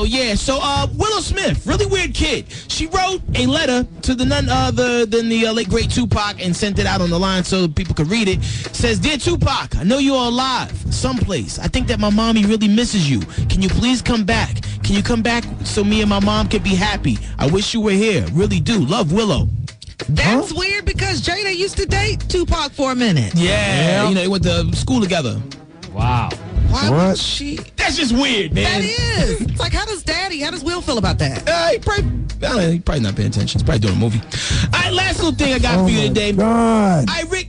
Yo, yeah. So, Willow Smith, really weird kid. She wrote a letter to the none other than the late great Tupac and sent it out on the line so people could read it. Says, "Dear Tupac, I know you are alive someplace. I think that my mommy really misses you. Can you please come back? Can you come back so me and my mom can be happy? I wish you were here. Really do. Love, Willow." That's weird because Jada used to date Tupac for a minute. Yeah. You know, they went to school together. Wow. Why would she? That's just weird, man. That is. It's like, how does Will feel about that? He probably not paying attention. He's probably doing a movie. All right, last little thing I got for you today. God. Rick.